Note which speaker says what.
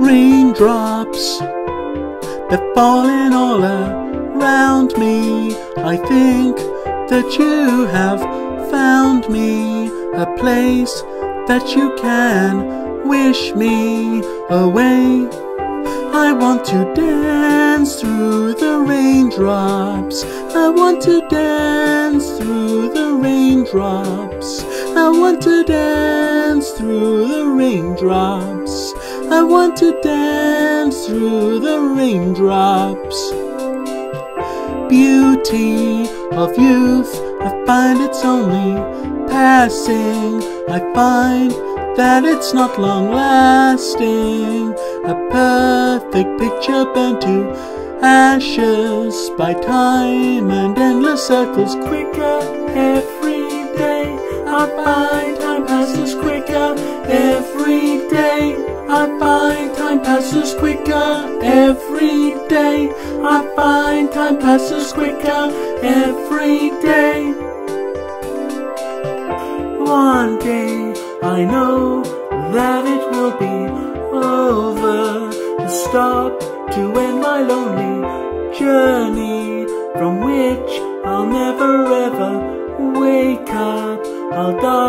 Speaker 1: Raindrops, they're falling all around me. I think that you have found me a place that you can wish me away. I want to dance through the raindrops. I want to dance through the raindrops. I want to dance through the raindrops. I want to dance through the raindrops. Beauty of youth, I find it's only passing. I find that it's not long lasting. A perfect picture burnt to ashes by time and endless circles. Quicker every day, I find time passes quicker every day. I find time passes quicker every day. I find time passes quicker every day. One day I know that it will be over. A stop to end my lonely journey, from which I'll never ever wake up. I'll die